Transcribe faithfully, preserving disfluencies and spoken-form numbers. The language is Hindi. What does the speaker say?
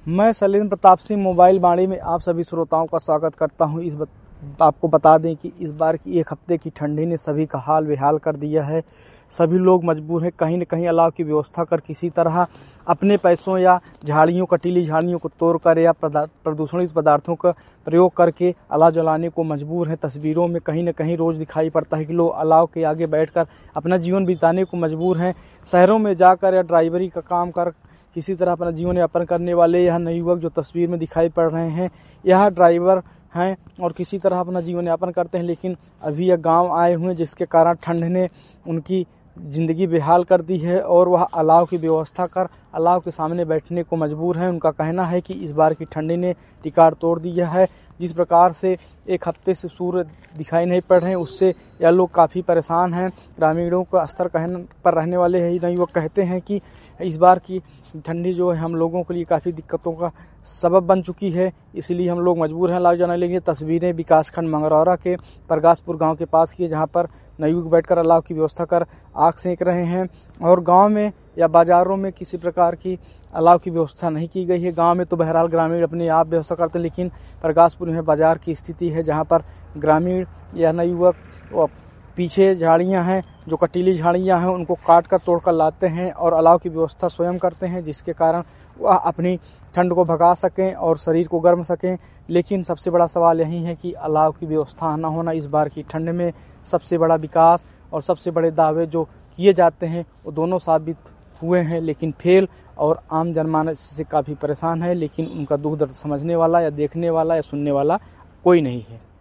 मैं शैलेंद्र प्रताप सिंह मोबाइल बाड़ी में आप सभी श्रोताओं का स्वागत करता हूं। इस बत, आपको बता दें कि इस बार की एक हफ्ते की ठंडी ने सभी का हाल बेहाल कर दिया है। सभी लोग मजबूर हैं कहीं न कहीं अलाव की व्यवस्था कर किसी तरह अपने पैसों या झाड़ियों कटीली झाड़ियों को तोड़ कर या प्रदूषणित पदार्थों का प्रयोग करके अलाव जलाने को मजबूर हैं। तस्वीरों में कहीं न कहीं रोज दिखाई पड़ता है कि लोग अलाव के आगे बैठकर अपना जीवन बिताने को मजबूर हैं। शहरों में जाकर या ड्राइवरी का काम कर किसी तरह अपना जीवन यापन करने वाले यह नवयुवक जो तस्वीर में दिखाई पड़ रहे हैं, यह ड्राइवर हैं और किसी तरह अपना जीवन यापन करते हैं। लेकिन अभी यह गांव आए हुए हैं जिसके कारण ठंड ने उनकी ज़िंदगी बेहाल कर दी है और वह अलाव की व्यवस्था कर अलाव के सामने बैठने को मजबूर हैं। उनका कहना है कि इस बार की ठंडी ने रिकॉर्ड तोड़ दिया है। जिस प्रकार से एक हफ्ते से सूर्य दिखाई नहीं पड़ रहे हैं, उससे यह लोग काफ़ी परेशान हैं। ग्रामीणों का स्तर कहने पर रहने वाले हैं युवक कहते हैं कि इस बार की ठंडी जो है हम लोगों के लिए काफ़ी दिक्कतों का सबब बन चुकी है, इसलिए हम लोग मजबूर हैं अलाव जलाने के लिए। तस्वीरें विकासखंड मंगरौरा के प्रकाशपुर गाँव के पास की है, जहाँ पर नवयुवक बैठकर अलाव की व्यवस्था कर आग सेंक रहे हैं और गांव में या बाजारों में किसी प्रकार की अलाव की व्यवस्था नहीं की गई है। गांव में तो बहरहाल ग्रामीण अपने आप व्यवस्था करते हैं, लेकिन प्रकाशपुर में बाजार की स्थिति है जहां पर ग्रामीण या नवयुवक पीछे झाड़ियां हैं जो कटीली झाड़ियां हैं उनको काट कर तोड़ कर लाते हैं और अलाव की व्यवस्था स्वयं करते हैं, जिसके कारण वह अपनी ठंड को भगा सकें और शरीर को गर्म सकें। लेकिन सबसे बड़ा सवाल यही है कि अलाव की व्यवस्था न होना इस बार की ठंड में सबसे बड़ा विकास और सबसे बड़े दावे जो किए जाते हैं वो दोनों साबित हुए हैं, लेकिन फेल और आम जनमानस से काफ़ी परेशान है। लेकिन उनका दुख दर्द समझने वाला या देखने वाला या सुनने वाला कोई नहीं है।